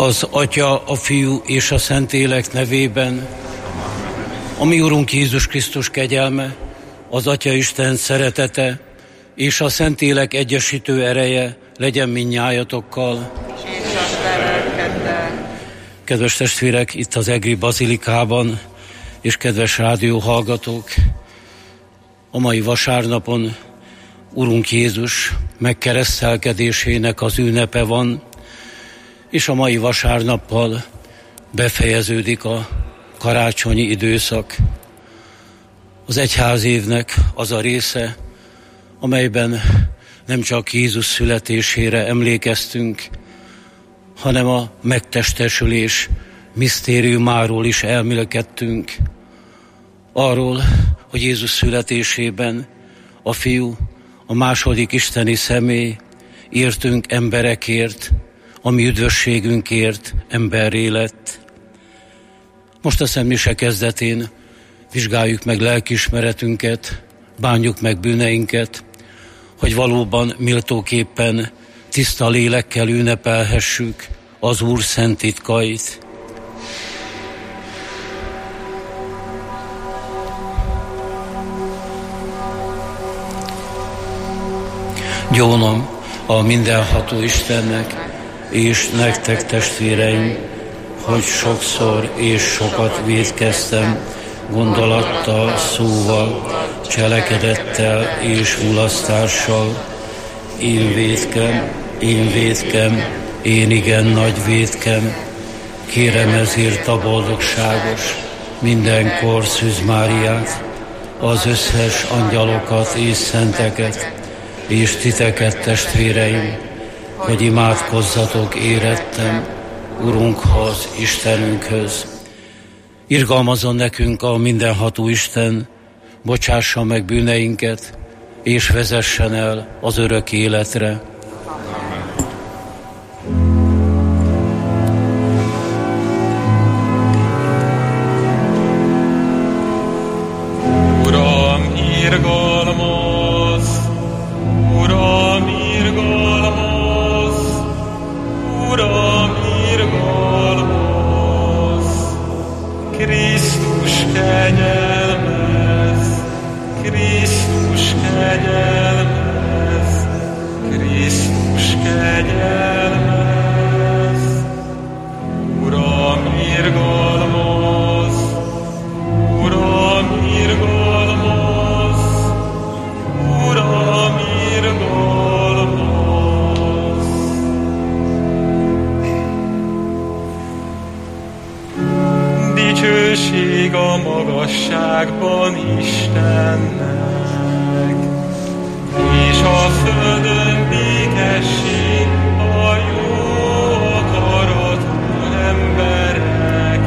Az Atya, a Fiú és a Szentlélek nevében, a mi Urunk Jézus Krisztus kegyelme, az Atya Isten szeretete és a Szentlélek egyesítő ereje legyen mindnyájatokkal. Kedves testvérek, itt az Egri Bazilikában, és kedves rádióhallgatók, a mai vasárnapon Urunk Jézus megkeresztelkedésének az ünnepe van, és a mai vasárnappal befejeződik a karácsonyi időszak. Az egyházévnek az a része, amelyben nem csak Jézus születésére emlékeztünk, hanem a megtestesülés misztériumáról is elmélkedtünk. Arról, hogy Jézus születésében a Fiú, a második isteni személy, értünk emberekért, a mi üdvösségünkért emberré lett. Most a Szentmise kezdetén vizsgáljuk meg lelkiismeretünket, bánjuk meg bűneinket, hogy valóban méltóképpen tiszta lélekkel ünnepelhessük az Úr szent titkait. Gyónom a mindenható Istennek, és nektek, testvéreim, hogy sokszor és sokat vétkeztem, gondolattal, szóval, cselekedettel és mulasztással. Én vétkem, én igen nagy vétkem. Kérem ezért a boldogságos, mindenkor Szűz Máriát, az összes angyalokat és szenteket, és titeket, testvéreim, hogy imádkozzatok érettem Urunkhoz, Istenünkhöz. Irgalmazzon nekünk a mindenható Isten, bocsássa meg bűneinket, és vezessen el az örök életre. Uram, irgalmaz! Uram, irgalmaz! Uram, irgalmaz! Krisztus kegyelmez! Krisztus kegyelmez! Krisztus kegyelmez! Uram, irgalmaz! Uram, irgalmaz! Uram, irgalmaz! Dicsőség a magasságban Istennek, és a földön békesség a jó akaratú embereknek.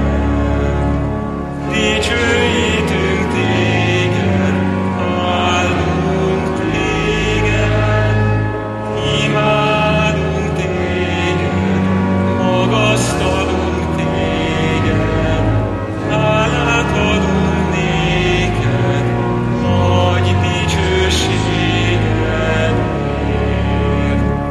Dicsőítünk téged, áldunk téged, imádunk téged, magasztalunk téged, hálát adunk néked, nagy dicsőségedért.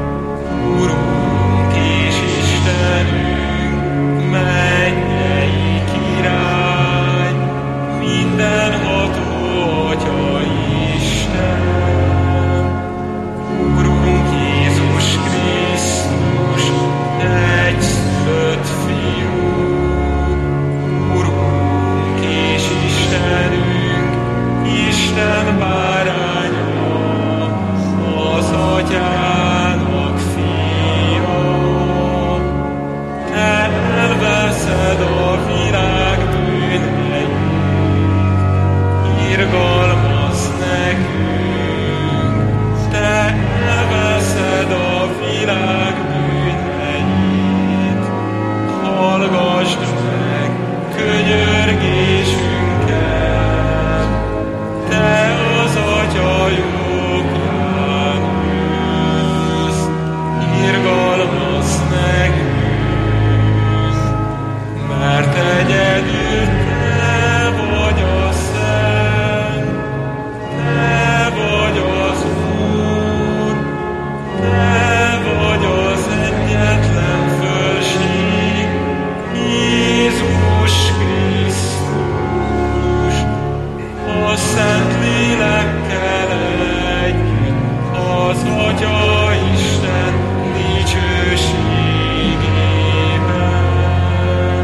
Szent Lélekkel együtt, az Atya Isten dicsőségében.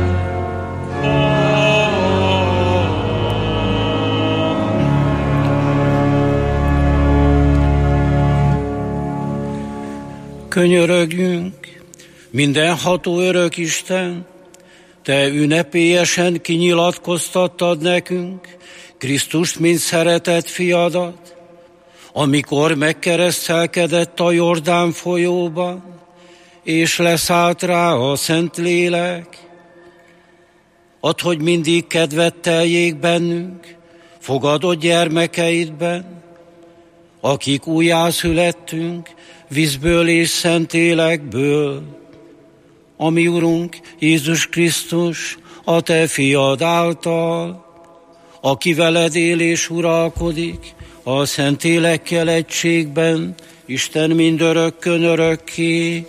Könyörögjünk, mindenható örök Isten, Te ünnepélyesen kinyilatkoztattad nekünk Krisztust, mint szeretett fiadat, amikor megkeresztelkedett a Jordán folyóban, és leszállt rá a Szentlélek. Add, hogy mindig kedvet teljék bennünk, fogadott gyermekeidben, akik újjászülettünk vízből és Szentlélekből, a mi Urunk Jézus Krisztus, a Te fiad által, aki veled él és uralkodik a Szentlélekkel egységben, Isten mindörökkön örökké.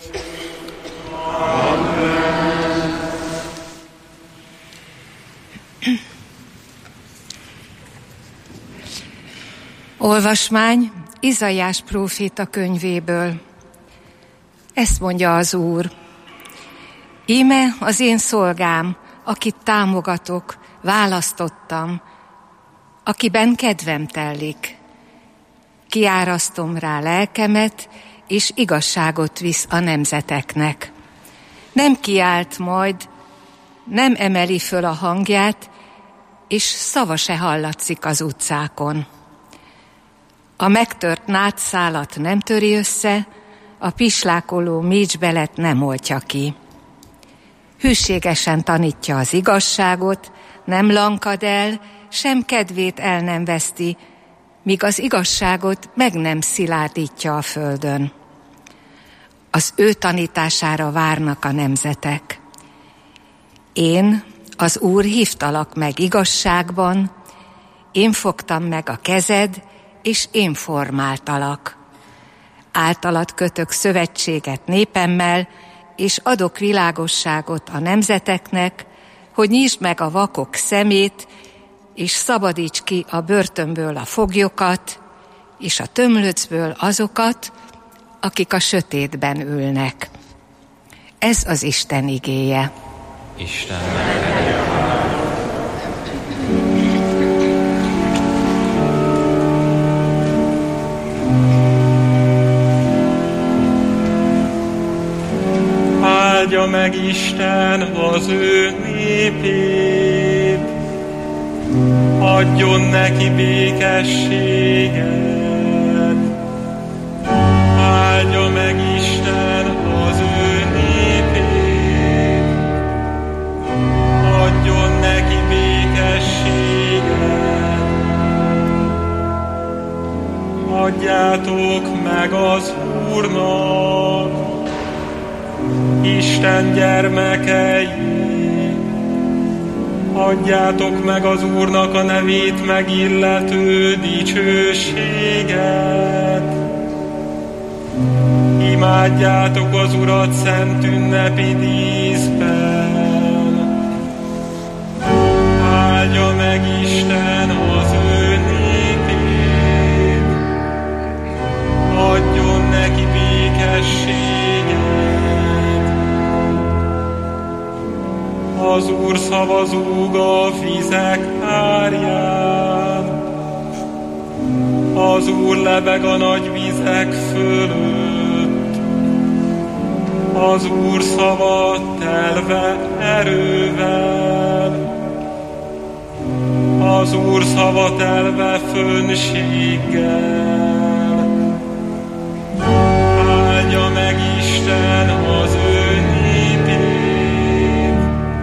Olvasmány Izaiás próféta könyvéből. Ezt mondja az Úr: Íme az én szolgám, akit támogatok, választottam, akiben kedvem tellik. Kiárasztom rá lelkemet, és igazságot visz a nemzeteknek. Nem kiált majd, nem emeli föl a hangját, és szava se hallatszik az utcákon. A megtört nátszálat nem töri össze, a pislákoló mécsbelet nem oltja ki. Hűségesen tanítja az igazságot, nem lankad el, sem kedvét el nem veszti, míg az igazságot meg nem szilárdítja a földön. Az ő tanítására várnak a nemzetek. Én, az Úr, hívtalak meg igazságban, én fogtam meg a kezed, és én formáltalak. Általad kötök szövetséget népemmel, és adok világosságot a nemzeteknek, hogy nyisd meg a vakok szemét, és szabadíts ki a börtönből a foglyokat, és a tömlöcből azokat, akik a sötétben ülnek. Ez az Isten igéje. Isten. Áldja meg Isten az ő népét, adjon neki békességet. Áldja meg Isten az ő népét, adjon neki békességet. Adjátok meg az Úrnak, Isten gyermekei, adjátok meg az Úrnak a nevét megillető dicsőséget. Imádjátok az Urat szent ünnepi díszben. Áldja meg Isten az ő népét, adjon neki békességet. Az Úr szava zúg a vizek árján, az Úr lebeg a nagy vizek fölött, az Úr szava telve erővel, az Úr szava telve fönséggel. Áldja meg Isten az ő népét,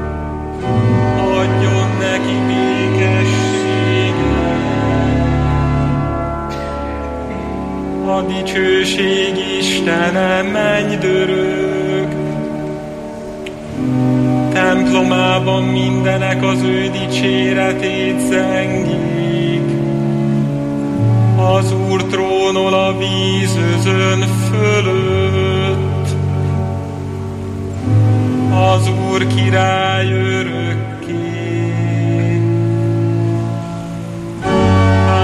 adjon neki békességet. A dicsőség Istene mennydörög, templomában mindenek az ő dicséretét zengik. Az Úr trónol a vízözön fölött, az Úr király örökké.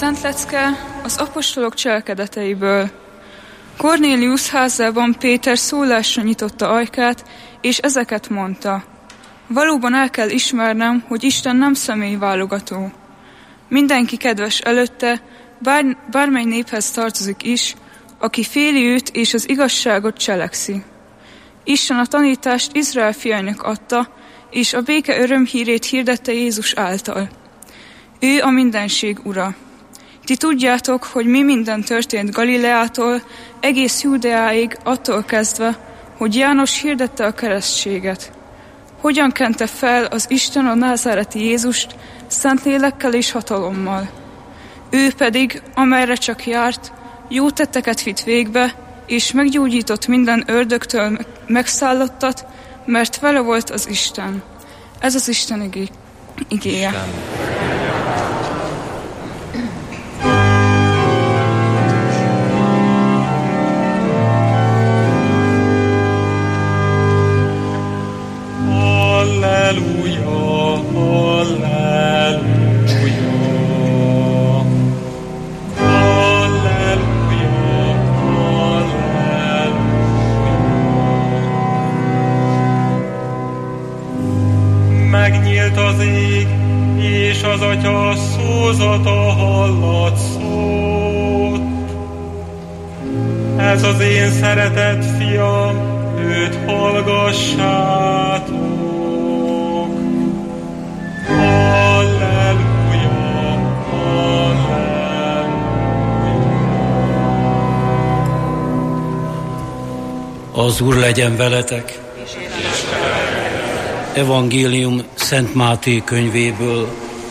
Szent lecke az apostolok cselekedeteiből. Kornélius házában Péter szólásra nyitotta ajkát, és ezeket mondta. Valóban el kell ismernem, hogy Isten nem személyválogató. Mindenki kedves előtte, bármely néphez tartozik is, aki féli őt és az igazságot cselekszi. Isten a tanítást Izrael fiainak adta, és a béke örömhírét hirdette Jézus által. Ő a mindenség ura. Ti tudjátok, hogy mi minden történt Galileától, egész Júdeáig, attól kezdve, hogy János hirdette a keresztséget. Hogyan kente fel az Isten a názáreti Jézust Szentlélekkel és hatalommal. Ő pedig, amerre csak járt, jó tetteket vitt végbe, és meggyógyított minden ördögtől megszállottat, mert vele volt az Isten. Ez az Isten igéje. Halleluja, halleluja, halleluja, halleluja. Megnyílt az ég, és az Atya szózata hallatszott. Ez az én szeretett fiam, őt hallgassátok. Halleluja, halleluja. Az Úr legyen veletek. Evangélium Szent Máté könyvéből.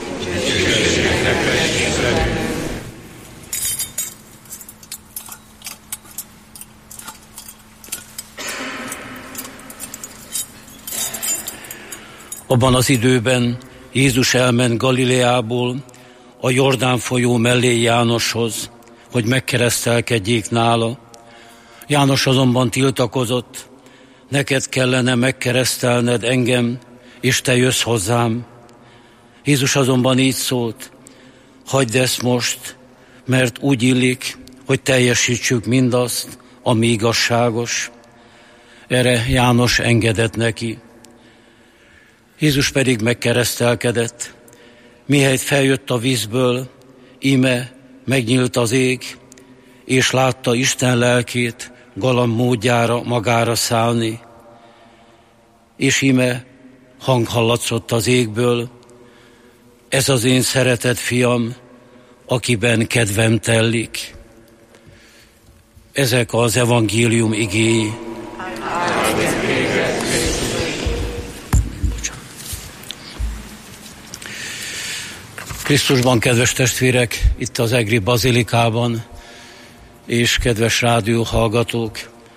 Abban az időben Jézus elment Galileából a Jordán folyó mellé Jánoshoz, hogy megkeresztelkedjék nála. János azonban tiltakozott, neked kellene megkeresztelned engem, és te jössz hozzám. Jézus azonban így szólt, hagyd ezt most, mert úgy illik, hogy teljesítsük mindazt, ami igazságos. Erre János engedett neki. Jézus pedig megkeresztelkedett. Mihelyt feljött a vízből, íme megnyílt az ég, és látta Isten lelkét galamb módjára magára szállni. És íme hang hallatszott az égből, ez az én szeretett fiam, akiben kedvem tellik. Ezek az evangélium igéi. Krisztusban, kedves testvérek, itt az Egri Bazilikában, és kedves rádióhallgatók,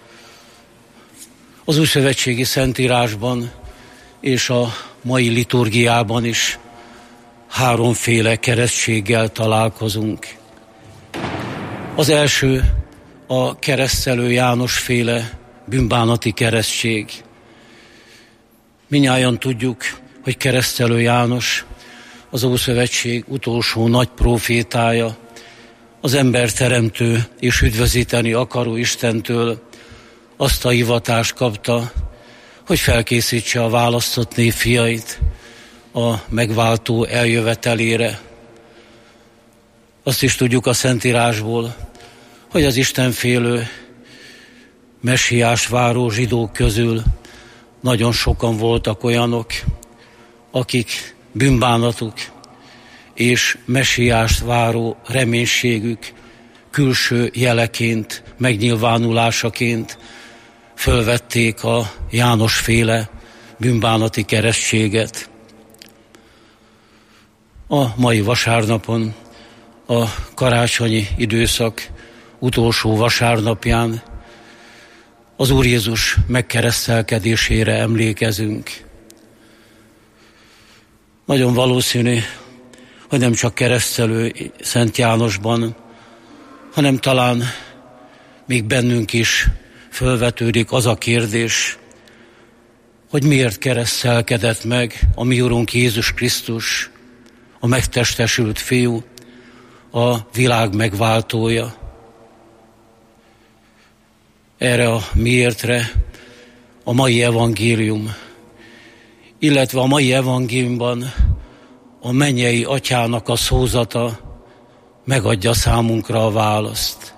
az Újszövetségi Szentírásban és a mai liturgiában is háromféle keresztséggel találkozunk. Az első a keresztelő János féle bűnbánati keresztség. Mindnyájan tudjuk, hogy keresztelő János az Ószövetség utolsó nagy prófétája, az ember teremtő és üdvözíteni akaró Istentől azt a hivatást kapta, hogy felkészítse a választott nép fiait a megváltó eljövetelére. Azt is tudjuk a Szentírásból, hogy az istenfélő messiás váró zsidók közül nagyon sokan voltak olyanok, akik bűnbánatuk és messiást váró reménységük külső jeleként, megnyilvánulásaként fölvették a János-féle bűnbánati keresztséget. A mai vasárnapon, a karácsonyi időszak utolsó vasárnapján az Úr Jézus megkeresztelkedésére emlékezünk. Nagyon valószínű, hogy nem csak keresztelő Szent Jánosban, hanem talán még bennünk is fölvetődik az a kérdés, hogy miért keresztelkedett meg a mi Urunk Jézus Krisztus, a megtestesült Fiú, a világ megváltója. Erre a miértre a mai evangélium, illetve a mai evangéliumban a mennyei Atyának a szózata megadja számunkra a választ.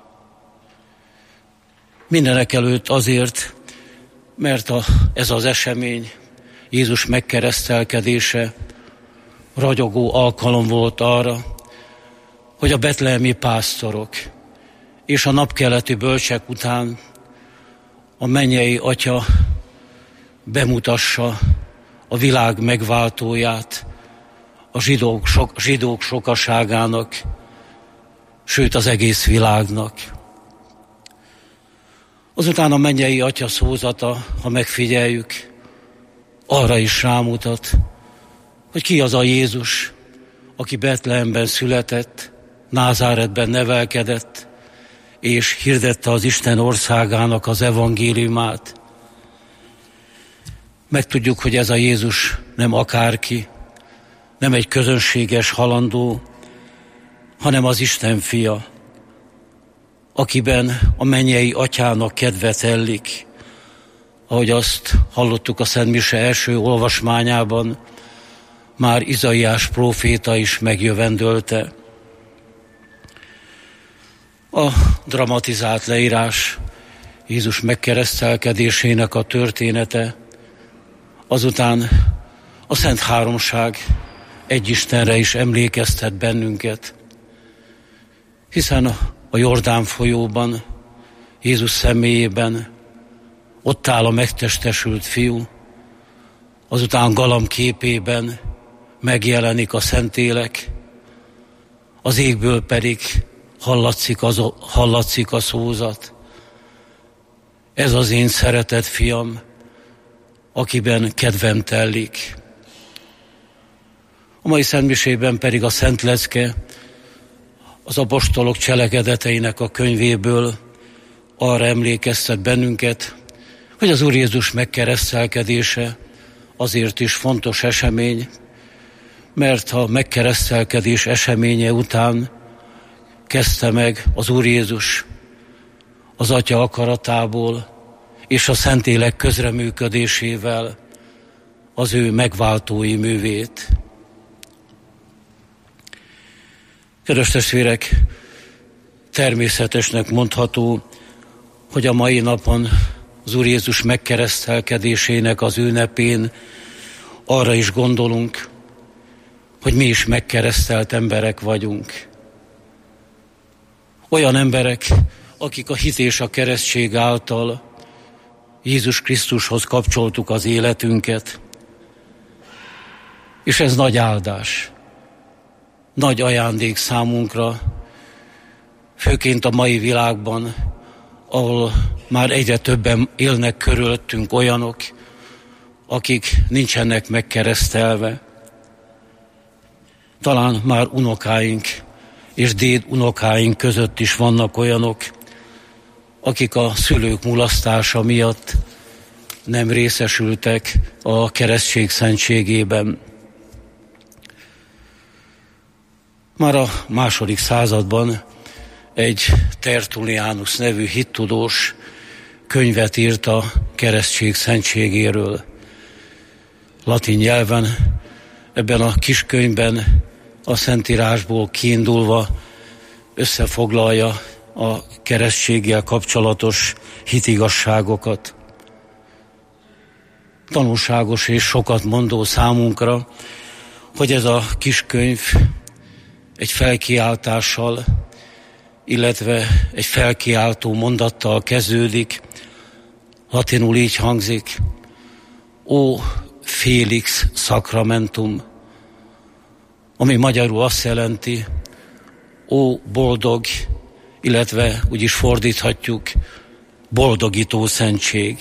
Mindenek előtt azért, mert ez az esemény, Jézus megkeresztelkedése ragyogó alkalom volt arra, hogy a betlehemi pásztorok és a napkeleti bölcsek után a mennyei Atya bemutassa a világ megváltóját a zsidók sokaságának, sőt az egész világnak. Azután a mennyei Atya szózata, ha megfigyeljük, arra is rámutat, hogy ki az a Jézus, aki Betlehemben született, Názáretben nevelkedett, és hirdette az Isten országának az evangéliumát. Megtudjuk, hogy ez a Jézus nem akárki, nem egy közönséges halandó, hanem az Isten fia, akiben a mennyei Atyának kedve tellik, ahogy azt hallottuk a Szent Mise első olvasmányában, már Izaiás próféta is megjövendölte. A dramatizált leírás Jézus megkeresztelkedésének a története, azután a Szent Háromság egy Istenre is emlékeztet bennünket, hiszen a Jordán folyóban, Jézus személyében ott áll a megtestesült fiú, azután galamb képében megjelenik a Szentlélek, az égből pedig hallatszik a szózat. Ez az én szeretett fiam, akiben kedvem tellik. A mai szentmisében pedig a Szent Lecke az apostolok cselekedeteinek a könyvéből arra emlékeztet bennünket, hogy az Úr Jézus megkeresztelkedése azért is fontos esemény, mert a megkeresztelkedés eseménye után kezdte meg az Úr Jézus az Atya akaratából és a Szentlélek közreműködésével az ő megváltói művét. Kedves testvérek, természetesnek mondható, hogy a mai napon az Úr Jézus megkeresztelkedésének az ünnepén arra is gondolunk, hogy mi is megkeresztelt emberek vagyunk. Olyan emberek, akik a hit és a keresztség által Jézus Krisztushoz kapcsoltuk az életünket, és ez nagy áldás, nagy ajándék számunkra, főként a mai világban, ahol már egyre többen élnek körülöttünk olyanok, akik nincsenek megkeresztelve. Talán már unokáink és dédunokáink között is vannak olyanok, akik a szülők mulasztása miatt nem részesültek a keresztség szentségében. Már a II. Században egy Tertullianus nevű hittudós könyvet írt a keresztség szentségéről. Latin nyelven ebben a kis könyvben a Szentírásból kiindulva összefoglalja a keresztséggel kapcsolatos hitigazságokat. Tanulságos és sokat mondó számunkra, hogy ez a kis könyv egy felkiáltással, illetve egy felkiáltó mondattal kezdődik. Latinul így hangzik: Ó Felix Sacramentum, ami magyarul azt jelenti: ó boldog, illetve úgy is fordíthatjuk, boldogító szentség.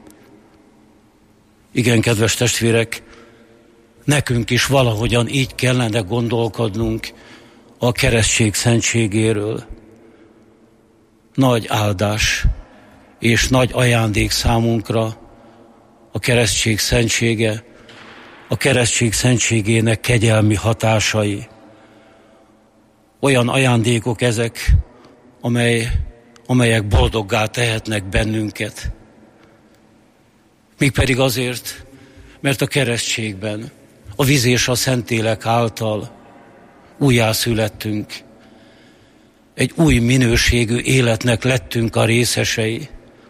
Igen, kedves testvérek, nekünk is valahogyan így kellene gondolkodnunk a keresztség szentségéről. Nagy áldás és nagy ajándék számunkra a keresztség szentsége, a keresztség szentségének kegyelmi hatásai. Olyan ajándékok ezek, amelyek boldoggá tehetnek bennünket. Mégpedig azért, mert a keresztségben, a víz és a Szentlélek által újjászülettünk. Egy új minőségű életnek lettünk a részesei.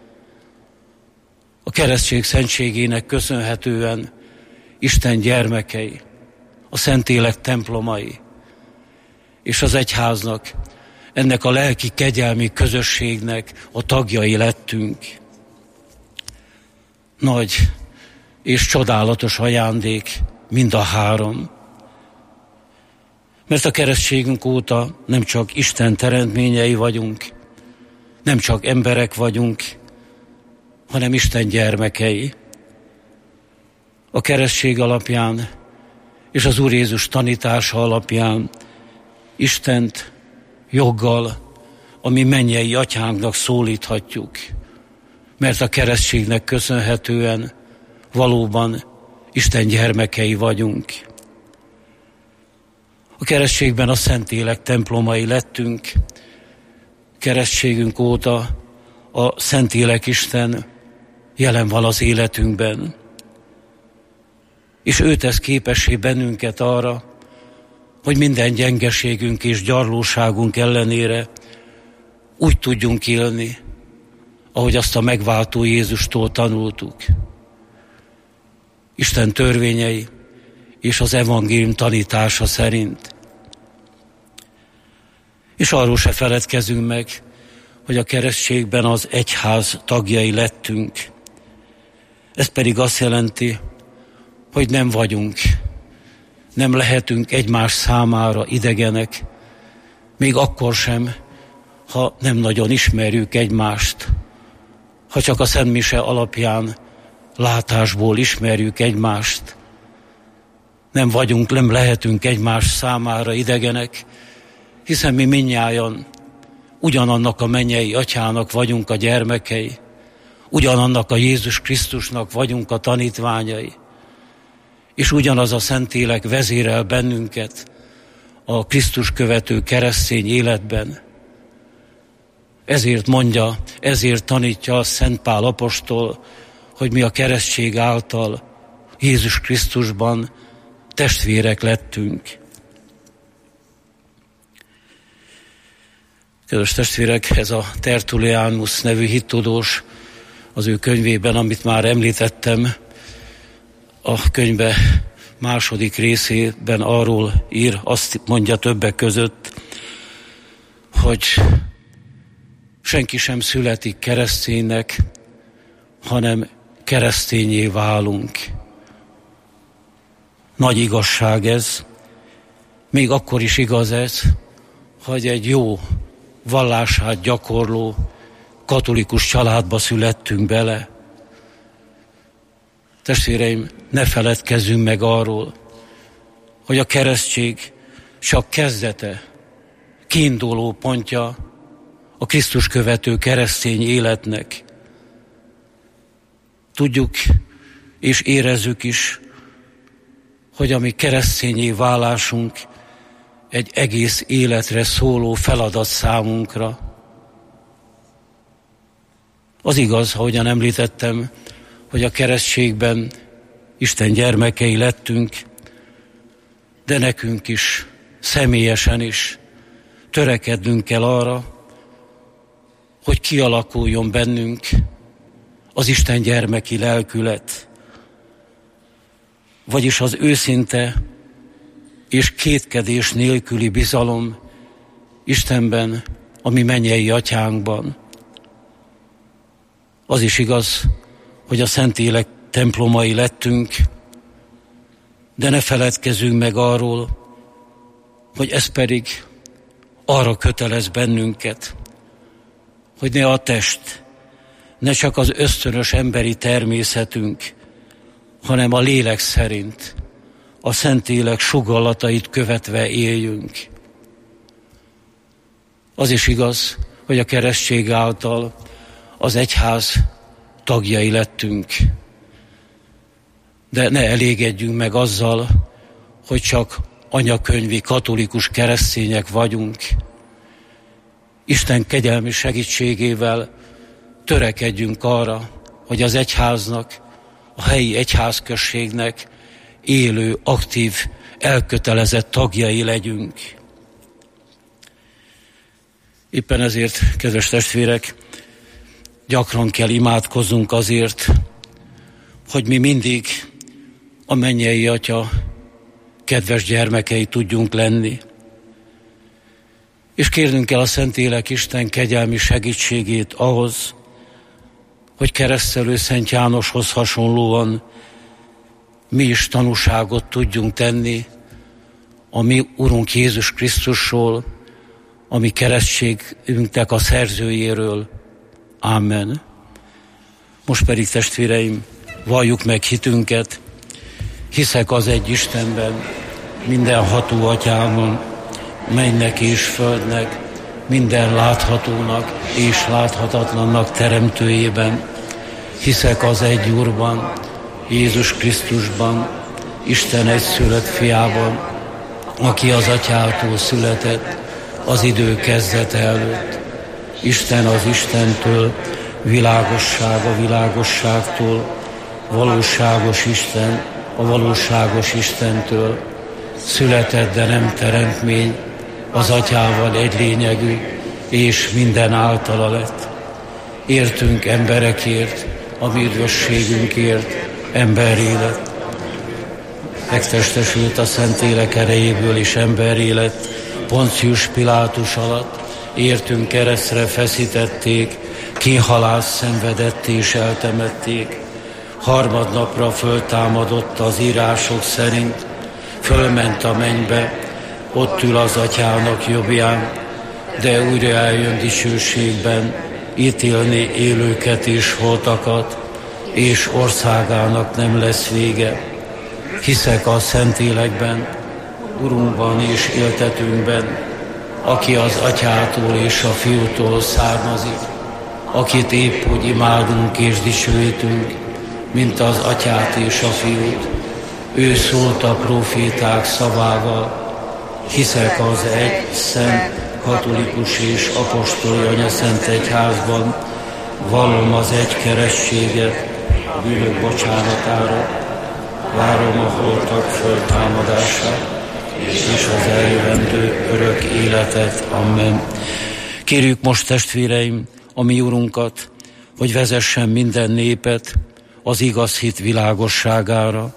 A keresztség szentségének köszönhetően Isten gyermekei, a Szentlélek templomai, és az egyháznak, ennek a lelki kegyelmi közösségnek a tagjai lettünk. Nagy és csodálatos ajándék mind a három. Mert a keresztségünk óta nem csak Isten teremtményei vagyunk, nem csak emberek vagyunk, hanem Isten gyermekei. A keresztség alapján és az Úr Jézus tanítása alapján Istent joggal a mi mennyei atyánknak szólíthatjuk, mert a keresztségnek köszönhetően valóban Isten gyermekei vagyunk. A keresztségben a Szentlélek templomai lettünk, keresztségünk óta a Szentlélek Isten jelen van az életünkben, és ő tesz képessé bennünket arra, hogy minden gyengeségünk és gyarlóságunk ellenére úgy tudjunk élni, ahogy azt a megváltó Jézustól tanultuk. Isten törvényei és az evangélium tanítása szerint. És arról se feledkezünk meg, hogy a keresztségben az egyház tagjai lettünk. Ez pedig azt jelenti, hogy nem lehetünk egymás számára idegenek, még akkor sem, ha nem nagyon ismerjük egymást, ha csak a szentmise alapján látásból ismerjük egymást. Nem lehetünk egymás számára idegenek, hiszen mi mindnyájan ugyanannak a mennyei atyának vagyunk a gyermekei, ugyanannak a Jézus Krisztusnak vagyunk a tanítványai, és ugyanaz a Szentlélek vezérel bennünket a Krisztus követő keresztény életben. Ezért tanítja a Szent Pál apostol, hogy mi a keresztség által Jézus Krisztusban testvérek lettünk. Kedves testvérek, ez a Tertullianus nevű hittudós az ő könyvében, amit már említettem, a könyve második részében arról ír, azt mondja többek között, hogy senki sem születik kereszténynek, hanem keresztényé válunk. Nagy igazság ez, még akkor is igaz ez, hogy egy jó vallását gyakorló katolikus családba születtünk bele. Testvéreim, ne feledkezzünk meg arról, hogy a keresztség csak kezdete, kiinduló pontja a Krisztus követő keresztény életnek. Tudjuk és érezzük is, hogy a mi keresztényé válásunk egy egész életre szóló feladat számunkra. Az igaz, ahogyan említettem, hogy a keresztségben Isten gyermekei lettünk, de nekünk is, személyesen is törekednünk kell arra, hogy kialakuljon bennünk az Isten gyermeki lelkület, vagyis az őszinte és kétkedés nélküli bizalom Istenben, a mi mennyei atyánkban. Az is igaz, hogy a Szentlélek templomai lettünk, de ne feledkezzünk meg arról, hogy ez pedig arra kötelez bennünket, hogy ne a test, ne csak az ösztönös emberi természetünk, hanem a lélek szerint, a Szentlélek sugallatait követve éljünk. Az is igaz, hogy a keresztség által az egyház tagjai lettünk. De ne elégedjünk meg azzal, hogy csak anyakönyvi katolikus keresztények vagyunk. Isten kegyelmi segítségével törekedjünk arra, hogy az egyháznak, a helyi egyházközségnek élő, aktív, elkötelezett tagjai legyünk. Éppen ezért, kedves testvérek, gyakran kell imádkozzunk azért, hogy mi mindig a mennyei Atya kedves gyermekei tudjunk lenni. És kérnünk kell a Szentlélek Isten kegyelmi segítségét ahhoz, hogy Keresztelő Szent Jánoshoz hasonlóan mi is tanúságot tudjunk tenni a mi Urunk Jézus Krisztusról, a mi keresztségünknek a szerzőjéről. Amen. Most pedig, testvéreim, valljuk meg hitünket. Hiszek az egy Istenben, mindenható Atyában, mennynek és földnek, minden láthatónak és láthatatlannak teremtőjében. Hiszek az egy Úrban, Jézus Krisztusban, Isten egyszülött fiában, aki az Atyától született az idő kezdete előtt. Isten az Istentől, világosság a világosságtól, valóságos Isten a valóságos Istentől, született, de nem teremtmény, az Atyával egy lényegű, és minden általa lett. Értünk emberekért, a mi üdvösségünkért emberré lett. Megtestesült a Szentlélek erejéből is emberré lett, Poncius Pilátus alatt, értünk keresztre feszítették, kínhalást szenvedett és eltemették. Harmadnapra föltámadott az írások szerint, fölment a mennybe, ott ül az Atyának jobbján, de újra eljön dicsőségben, ítélni élőket és holtakat, és országának nem lesz vége. Hiszek a Szentlélekben, Urunkban és éltetünkben, aki az Atyától és a Fiútól származik, akit épp úgy imádunk és dicsőítünk, mint az Atyát és a Fiút. Ő szólt a proféták szavával. Hiszek az egy szent, katolikus és apostoli anyaszent egyházban, vallom az egy keresztséget a bűnök bocsánatára, várom a holtak föltámadását és az eljövendő örök életet. Amen. Kérjük most, testvéreim, a mi Urunkat, hogy vezessen minden népet az igaz hit világosságára.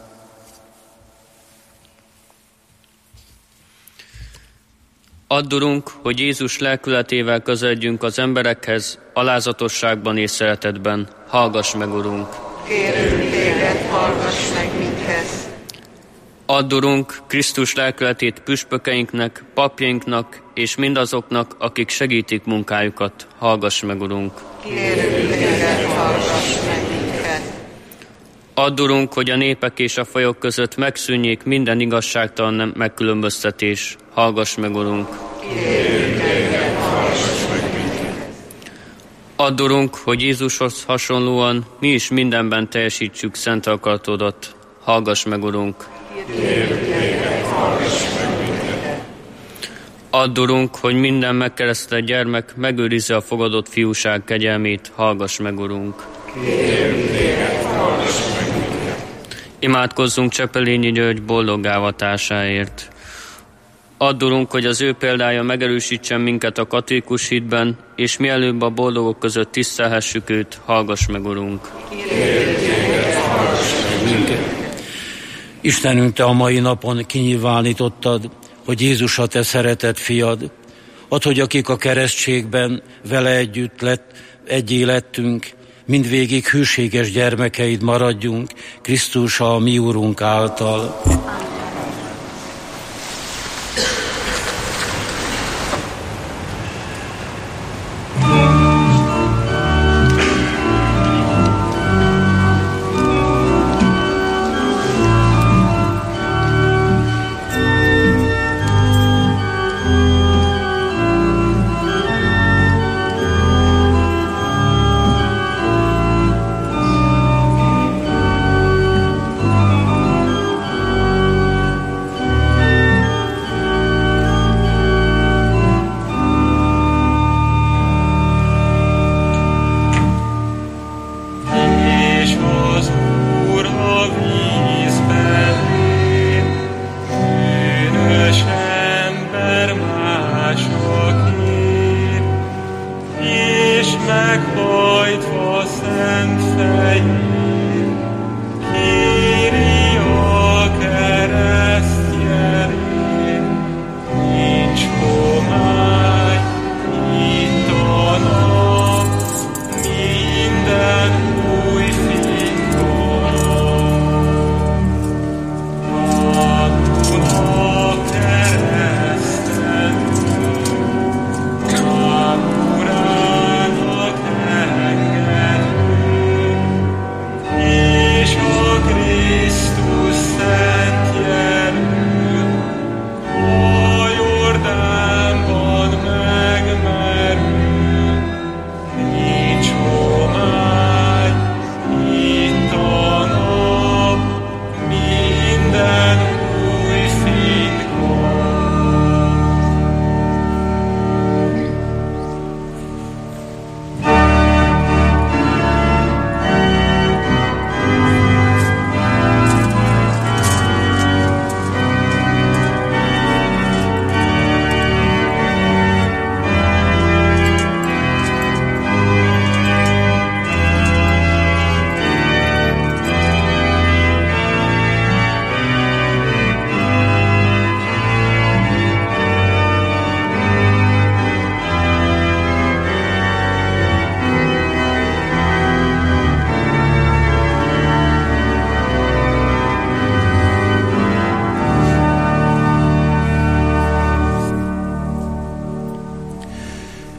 Add, Urunk, hogy Jézus lelkületével közeledjünk az emberekhez, alázatosságban és szeretetben. Hallgass meg, Urunk! Kérünk téged, hallgass meg minket! Add, Urunk, Krisztus lelkületét püspökeinknek, papjainknak és mindazoknak, akik segítik munkájukat. Hallgass meg, Urunk! Kérünk téged, hallgass meg minket! Add, Urunk, hogy a népek és a fajok között megszűnjék minden igazságtalan megkülönböztetés. Hallgass meg, Urunk! Kérünk téged, hallgass meg minket! Add, Urunk, hogy Jézushoz hasonlóan mi is mindenben teljesítsük szent akaratodat. Hallgass meg, Urunk! Kérünk téged, hallgass meg minket! Add, Urunk, hogy minden megkeresztelt gyermek megőrizze a fogadott fiúság kegyelmét. Hallgass meg, Urunk! Kérünk téged, hallgass meg minket! Imádkozzunk Csepelényi György boldogávatásáért. Add, Urunk, hogy az ő példája megerősítsen minket a katolikus hitben, és mielőbb a boldogok között tisztelhessük őt. Hallgass meg, Urunk! Kérünk téged, hallgass meg minket! Istenünk, Te a mai napon kinyilvánítottad, hogy Jézus a Te szeretett fiad. Add, hogy akik a keresztségben vele együtt egyé lettünk, mindvégig hűséges gyermekeid maradjunk, Krisztus a mi Urunk által.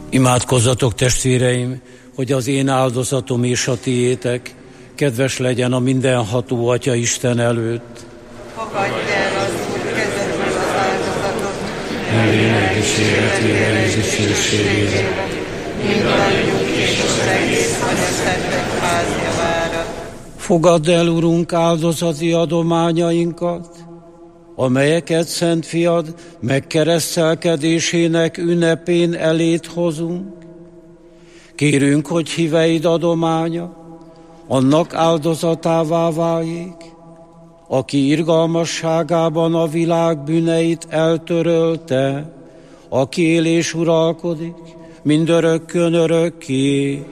Imádkozzatok, testvéreim, hogy az én áldozatom és a tiétek kedves legyen a mindenható Atya Isten előtt. Fogadj el az Úr kezedből az áldozatot, Elének dicséretére és dicsőségére, mindannyiunk és az egész anyaszenttek házjavára. Fogadd el, Urunk, áldozati adományainkat, amelyeket Szent Fiad megkeresztelkedésének ünnepén elét hozunk. Kérünk, hogy híveid adománya annak áldozatává váljék, aki irgalmasságában a világ bűneit eltörölte, aki él és uralkodik mindörökkön örökké.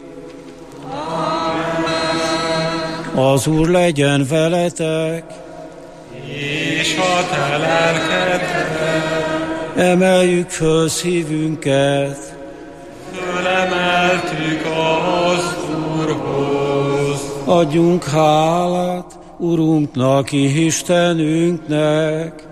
Az Úr legyen veletek, és a te lelkedre. Emeljük föl szívünket, Fölemeltük az Úrhoz. adjunk hálát Urunknak, Istenünknek.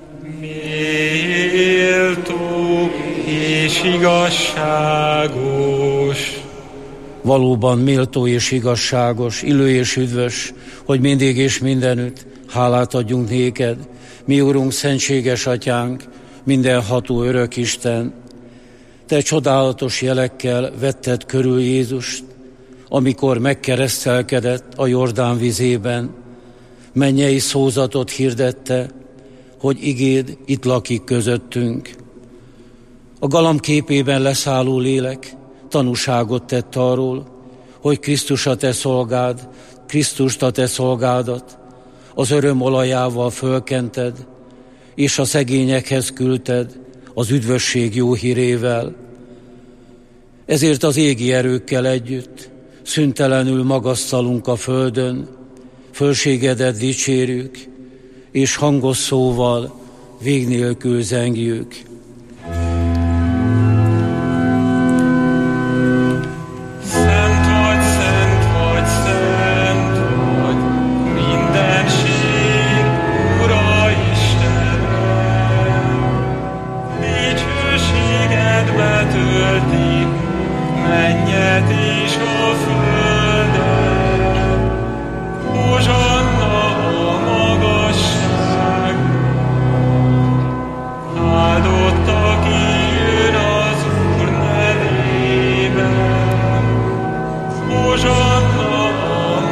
Méltó és igazságos. Valóban méltó és igazságos, illő és üdvös, hogy mindig és mindenütt hálát adjunk néked, mi Urunk, szentséges Atyánk, mindenható örök Isten. Te csodálatos jelekkel vetted körül Jézust, amikor megkeresztelkedett a Jordán vizében, mennyei szózatot hirdette, hogy igéd itt lakik közöttünk. A galamb képében leszálló lélek tanúságot tett arról, hogy Krisztust a te szolgádat az öröm olajával fölkented, és a szegényekhez küldted az üdvösség jó hírével. Ezért az égi erőkkel együtt szüntelenül magasztalunk a földön, fölségedet dicsérjük, és hangos szóval vég nélkül zengjük. Szent vagy, szent vagy, szent vagy, mindenség Ura Istenem. Dicsőséged betölti mennyet és a földet. Hozsanna a magasság, áldott, aki jön az Úr nevében. Hozsanna a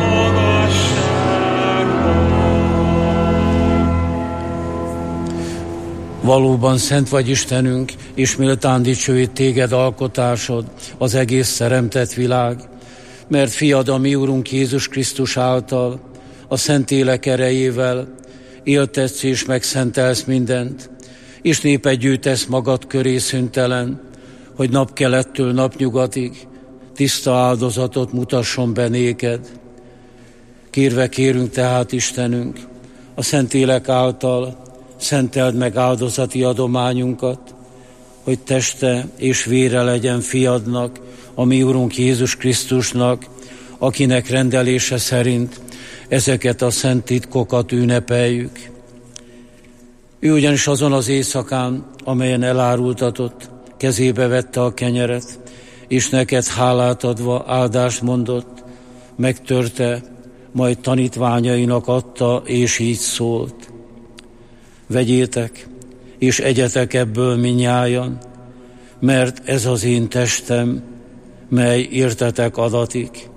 magasságban. Valóban szent vagy Istenünk, és méltán dicsőít téged alkotásod, az egész teremtett világ, mert fiad, a mi Urunk Jézus Krisztus által, a Szentlélek erejével éltetsz és megszentelsz mindent, és népet gyűjtesz magad köré szüntelen, hogy napkelettől napnyugatig tiszta áldozatot mutasson be néked. Kérve kérünk tehát, Istenünk, a Szentlélek által szenteld meg áldozati adományunkat, hogy teste és vére legyen fiadnak, a mi Urunk Jézus Krisztusnak, akinek rendelése szerint ezeket a szent titkokat ünnepeljük. Ő ugyanis azon az éjszakán, amelyen elárultatott, kezébe vette a kenyeret, és neked hálát adva áldást mondott, megtörte, majd tanítványainak adta, és így szólt: vegyétek, és egyetek ebből mindnyájan, mert ez az én testem, mely értetek adatik.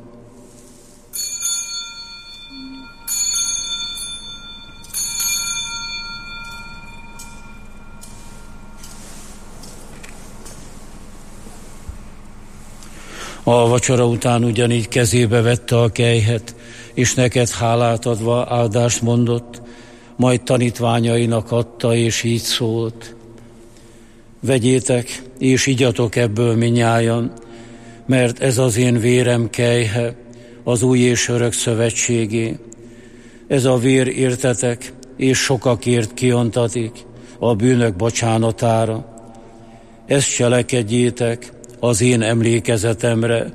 A vacsora után ugyanígy kezébe vette a kelyhet, és neked hálát adva áldást mondott, majd tanítványainak adta, és így szólt: vegyétek, és igyatok ebből mindnyájan, mert ez az én vérem kelyhe, az új és örök szövetségé. Ez a vér értetek, és sokakért kiontatik a bűnök bocsánatára. Ezt cselekedjétek az én emlékezetemre.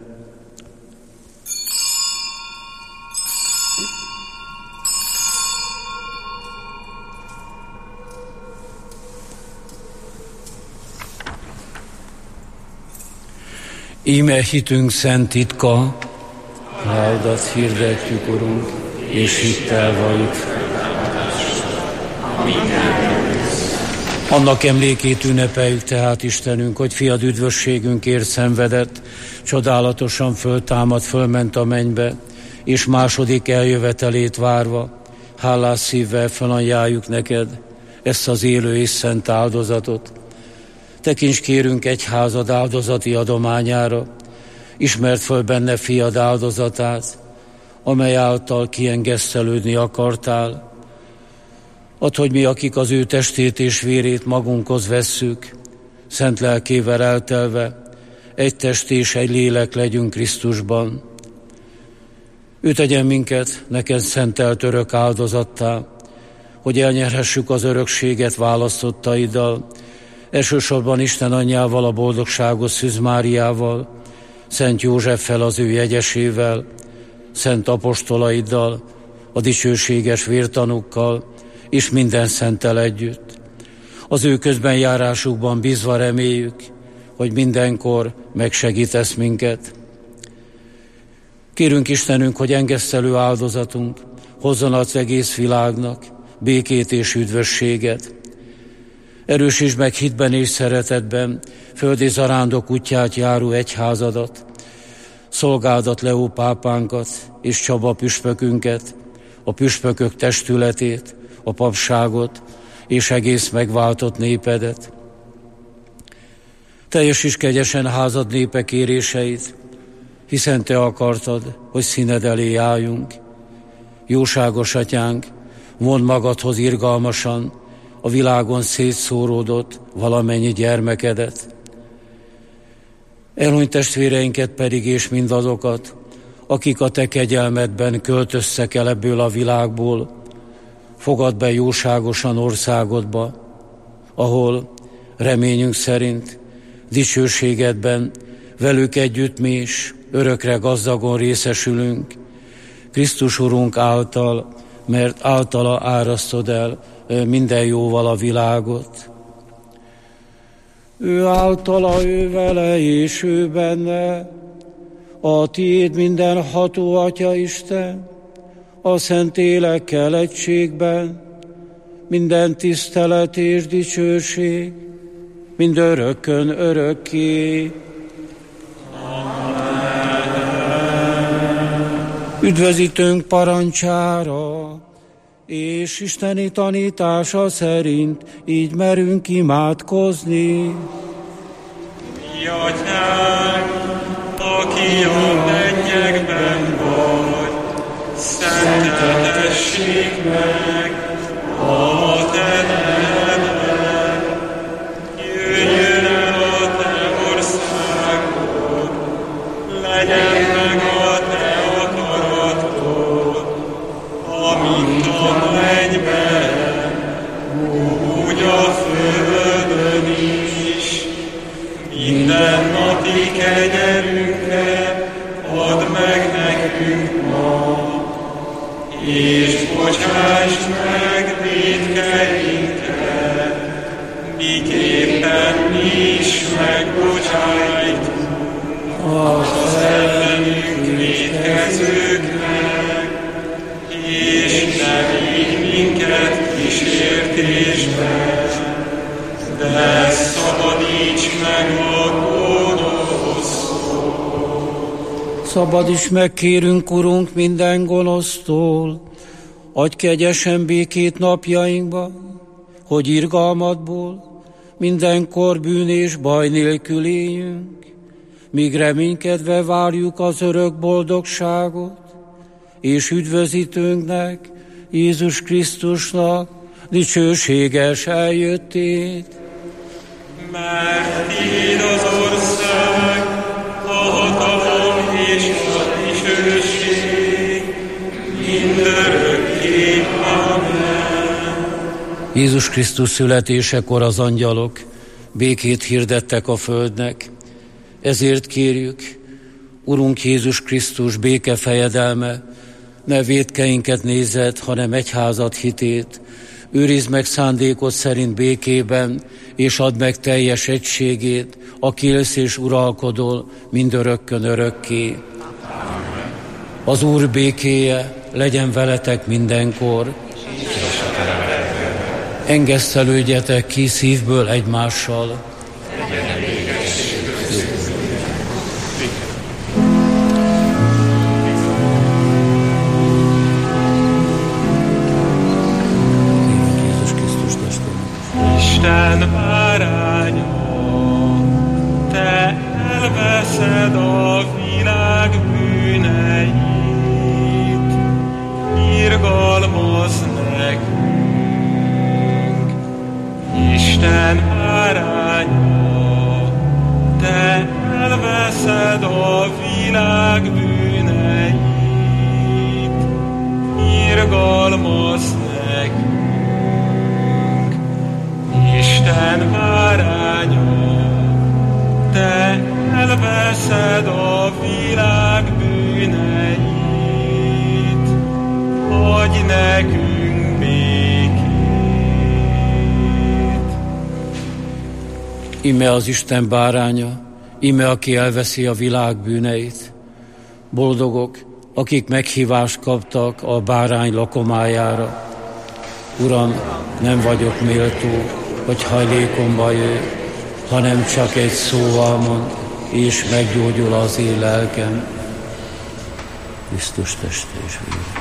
Íme hitünk szent titka, vádat hirdetjük, Urunk, és hittel valljuk fel. Annak emlékét ünnepeljük tehát, Istenünk, hogy fiad üdvösségünkért szenvedett, csodálatosan föltámad, fölment a mennybe, és második eljövetelét várva, hálás szívvel felajánljuk neked ezt az élő és szent áldozatot. Tekints kérünk egyházad áldozati adományára, ismerd föl benne fiad áldozatát, amely által kiengesztelődni akartál. Add, hogy mi, akik az ő testét és vérét magunkhoz vesszük, szent lelkével eltelve, egy test és egy lélek legyünk Krisztusban. Ő tegyen minket neked szentelt örök áldozattá, hogy elnyerhessük az örökséget választottaiddal, elsősorban Isten anyjával, a boldogságos Szűz Máriával, Szent Józseffel, az ő jegyesével, szent apostolaiddal, a dicsőséges vértanúkkal, és minden szenttel együtt. Az ő közbenjárásukban bízva reméljük, hogy mindenkor megsegítesz minket. Kérünk Istenünk, hogy engesztelő áldozatunk hozzon az egész világnak békét és üdvösséget. Erősítsd meg hitben és szeretetben földi zarándok útját járó egyházadat, szolgádat Leó pápánkat és Csaba püspökünket, a püspökök testületét, a papságot és egész megváltott népedet. Teljesíts kegyesen házad népe kéréseit, hiszen te akartad, hogy színed elé álljunk. Jóságos atyánk, mondd magadhoz irgalmasan a világon szétszóródott valamennyi gyermekedet. Elhunyt testvéreinket pedig és mindazokat, akik a te kegyelmedben költöztek el ebből a világból, fogadd be jóságosan országodba, ahol reményünk szerint dicsőségedben velük együtt mi is örökre gazdagon részesülünk, Krisztus Urunk által, mert általa árasztod el minden jóval a világot. Ő általa, ő vele és ő benne, a tiéd mindenható Atya Isten, a Szentlélekkel egységben, minden tisztelet és dicsőség, mindörökkön örökké. Üdvözítőnk parancsára és isteni tanítása szerint így merünk imádkozni. Mi Atyánk, aki a mennyekben vagy, szenteltessék meg a te neved, jöjjön el a te országod, legyen meg a te akaratod, amint a mennyben, úgy a földön is. Mindennapi kegyelünket add meg nekünk ma, és bocsáss meg vétkeinket, miképpen mi is megbocsájtunk az ellenünk vétkezőknek, és ne vigy minket kísértésbe, de szabadíts meg a gonosztól. Szabadíts meg, kérünk, Urunk, minden gonosztól, adj kegyesen békét napjainkba, hogy irgalmadból mindenkor bűn és baj nélkül éljünk, míg reménykedve várjuk az örök boldogságot, és üdvözítőnknek, Jézus Krisztusnak dicsőséges eljöttét. Mert tiéd az ország, a hatalom és a dicsőség, mindörökké. Amen. Jézus Krisztus születésekor az angyalok békét hirdettek a földnek, ezért kérjük, Urunk Jézus Krisztus béke fejedelme, ne vétkeinket nézed, hanem egyházad hitét, Őrizd meg szándékod szerint békében, és add meg teljes egységét, aki élsz és uralkodol mindörökkön örökké. Az Úr békéje legyen veletek mindenkor. Engesztelődjetek ki szívből egymással. Isten báránya, te elveszed a világ bűneit, irgalmazz nekünk. Isten báránya, te elveszed a világ bűneit, irgalmazz nekünk. Isten báránya, te elveszed a világ bűneit, adj nekünk békét. Íme az Isten báránya, íme aki elveszi a világ bűneit. Boldogok, akik meghívást kaptak a bárány lakomájára. Uram, nem vagyok méltó, hogy hajlékomba jöjj, hanem csak egy szóval mond, és meggyógyul az én lelkem. Krisztus teste és vér.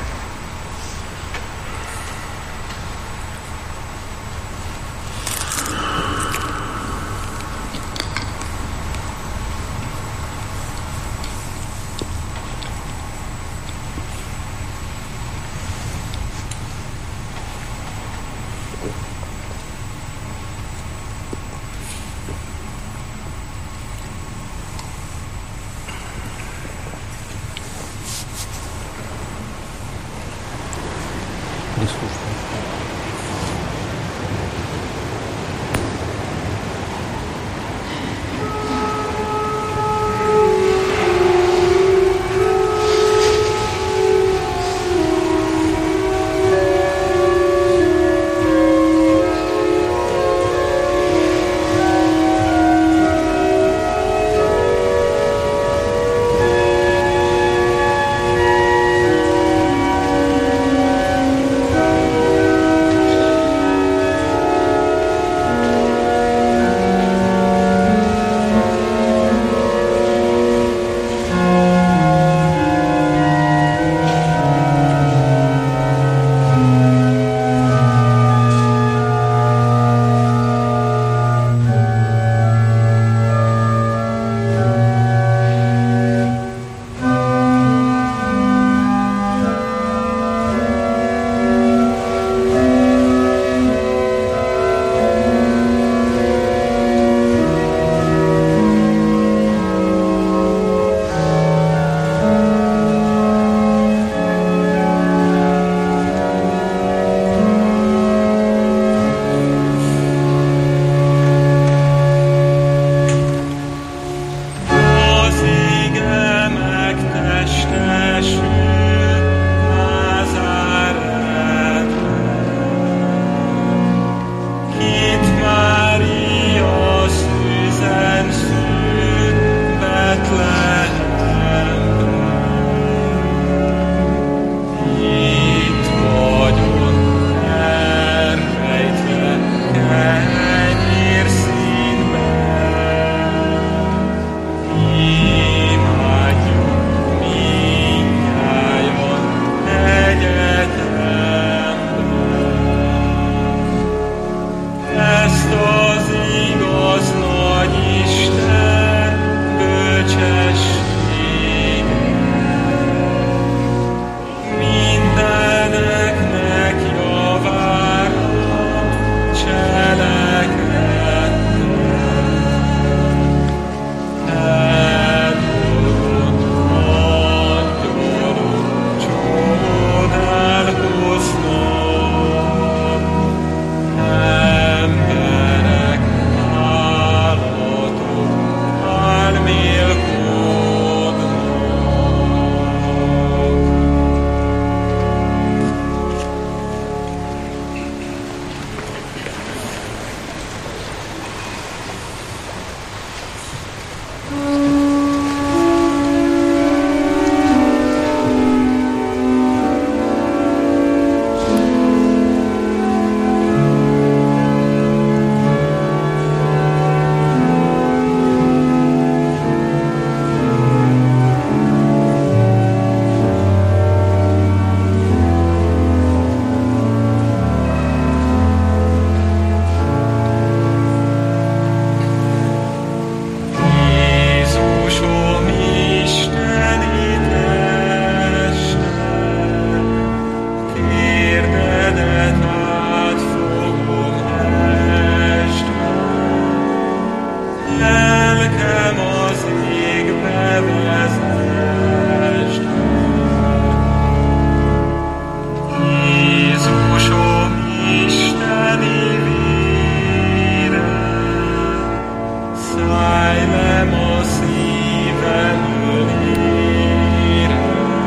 szállj a szívem ölére,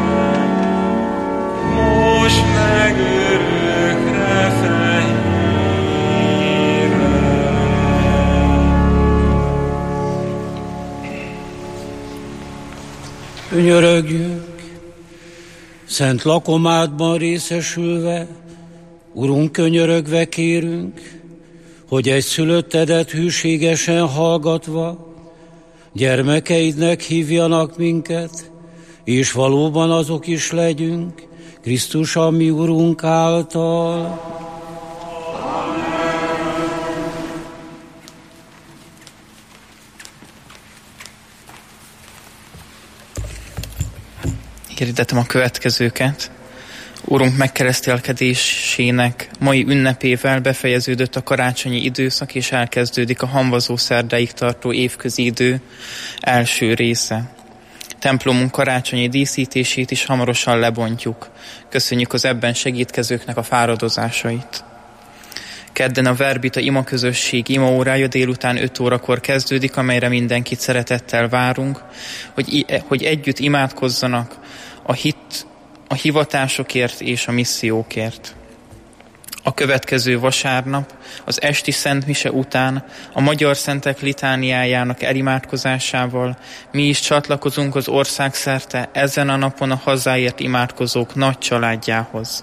most meg örökre fehérre. Könyörögjünk, szent lakomádban részesülve, Urunk, könyörögve kérünk, hogy egy szülöttedet hűségesen hallgatva, gyermekeidnek hívjanak minket, és valóban azok is legyünk, Krisztus a mi Urunk által. Hirdetem a következőket. Urunk megkeresztelkedésének mai ünnepével befejeződött a karácsonyi időszak, és elkezdődik a hamvazó szerdáig tartó évközi idő első része. Templomunk karácsonyi díszítését is hamarosan lebontjuk. Köszönjük az ebben segítkezőknek a fáradozásait. Kedden a Verbita imaközösség imaórája délután 5 órakor kezdődik, amelyre mindenkit szeretettel várunk, hogy együtt imádkozzanak a hivatásokért és a missziókért. A következő vasárnap, az esti szentmise után a Magyar Szentek litániájának elimádkozásával mi is csatlakozunk az országszerte ezen a napon a hazáért imádkozók nagy családjához.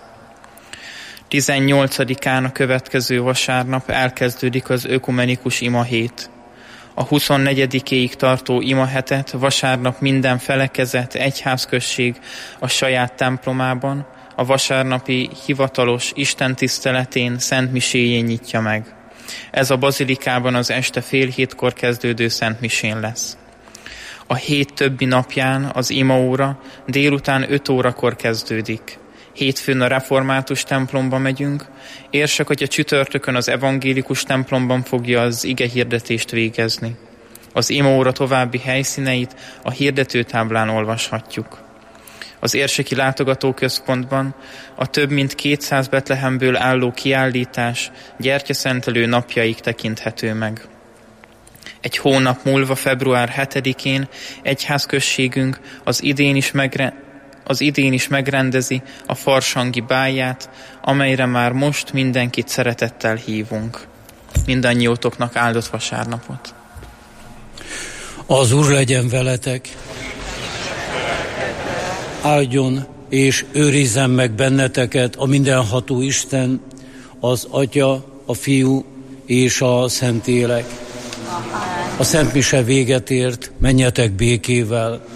18-án a következő vasárnap elkezdődik az ökumenikus imahét. A 24-éig tartó imahetet vasárnap minden felekezet, egyházközség a saját templomában, a vasárnapi hivatalos istentiszteletén, szentmiséjén nyitja meg. Ez a bazilikában az este 6:30 kezdődő szentmisén lesz. A hét többi napján az imaóra délután 5 órakor kezdődik. Hétfőn a református templomba megyünk, Érsekatya csütörtökön az evangélikus templomban fogja az igehirdetést végezni. Az imaóra további helyszíneit a hirdetőtáblán olvashatjuk. Az érseki látogatóközpontban a több mint 200 Betlehemből álló kiállítás gyertyaszentelő napjaig tekinthető meg. Egy hónap múlva, február 7-én egyházközségünk az idén is megrendezi a farsangi bálját, amelyre már most mindenkit szeretettel hívunk. Mindannyiótoknak áldott vasárnapot! Az Úr legyen veletek! Áldjon és őrizzen meg benneteket a mindenható Isten, az Atya, a Fiú és a Szentlélek. A szentmise véget ért, menjetek békével.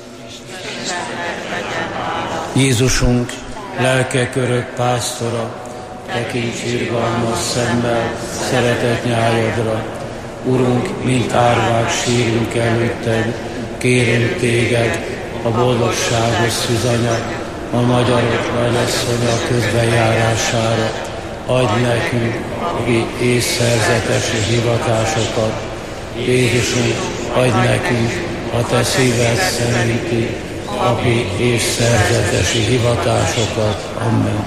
Jézusunk, lelkek örök pásztora, tekints irgalmas szemmel szeretett nyájadra. Urunk, mint árvák sírunk előtted, kérünk téged, a boldogságos szűzanya, a magyarok nagyasszonya közbenjárására. Adj nekünk és szerzetesi hivatásokat. Jézusunk, adj nekünk a te szíved szerinti api és szerzetesi hivatásokat. Amen.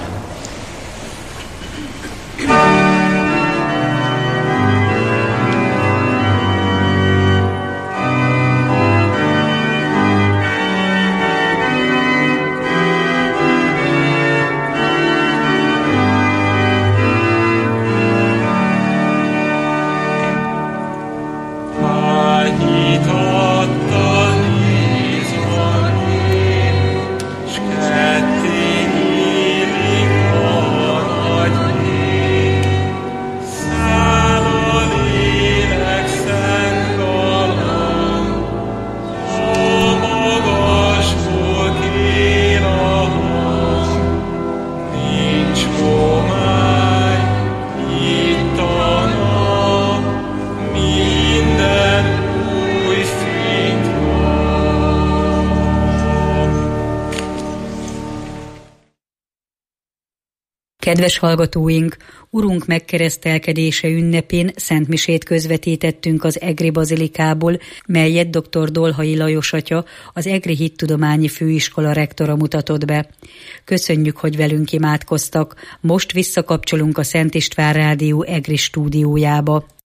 Kedves hallgatóink, Urunk megkeresztelkedése ünnepén szentmisét közvetítettünk az Egri Bazilikából, melyet dr. Dolhai Lajos atya, az Egri Hittudományi Főiskola rektora mutatott be. Köszönjük, hogy velünk imádkoztak. Most visszakapcsolunk a Szent István Rádió Egri stúdiójába.